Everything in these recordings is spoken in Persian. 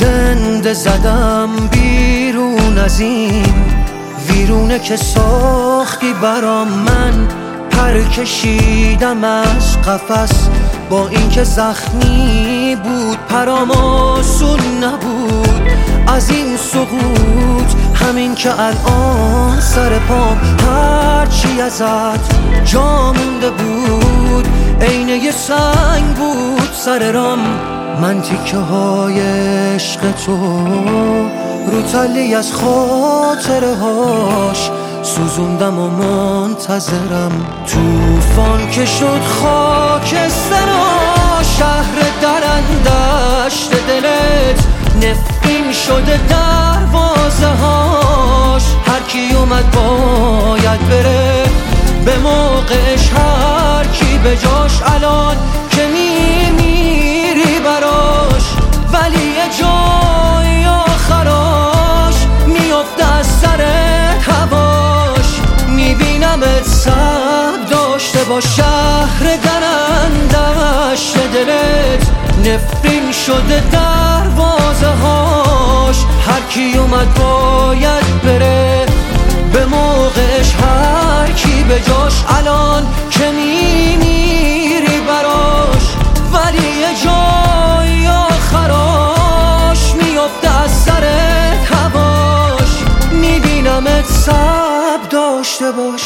زنده زدم بیرون از این ویرونه که ساختی برام. من پر کشیدم از قفس با اینکه زخمی بود، پرام آسون نبود از این سقوط. همین که الان سر پام هرچی ازت جا مونده بود عین یه سنگ بود سر رام. من تیکه های عشق تو رو تلی از خاطره هاش سوزوندم و منتظرم. توفان که شد خاکسترا، شهر درندشت دلت نفرین شده دروازه هاش. هر کی اومد باید بره به موقعش، هر کی به جاش. الان که میمیری براش ولی یه جای آخراش میفته از سرت هواش. میبینمت سب داشته با شهر درندشت دلت نفرین شده دروازه هاش. هر کی اومد باید بره به موقعش، هر کی به جاش. الان که میمیری براش ولی یه جای آخراش میفته از سرت هواش. میبینمت سب داشته باش.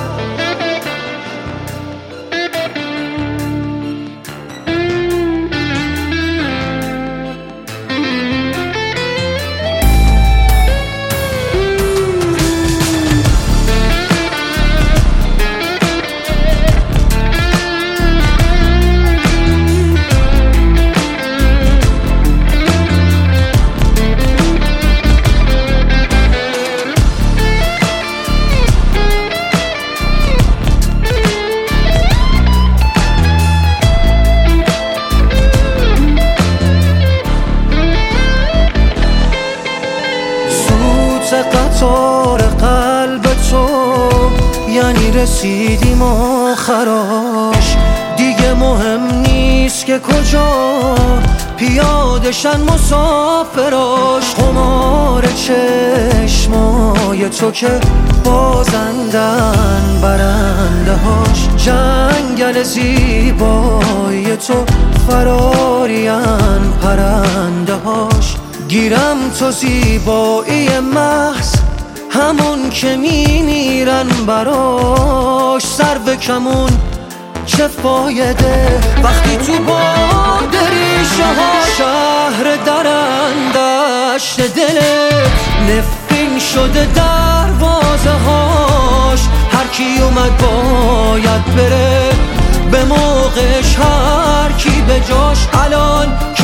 قطار قلب تو یعنی رسیدیم آخراش. دیگه مهم نیست که کجا پیادشن مسافراش. خمار چشمای تو که بازندن برنده هاش. جنگل زیبای تو فرارین پرنده هاش. گیرم تو زیبایی محض همون که میمیرن براش. سر به کمون چه فایده وقتی تو باد ریشه ها. شهر درندشت دلت نفرین شده دروازه هاش. هر کی اومد باید بره به موقعش، هر کی به جاش. الان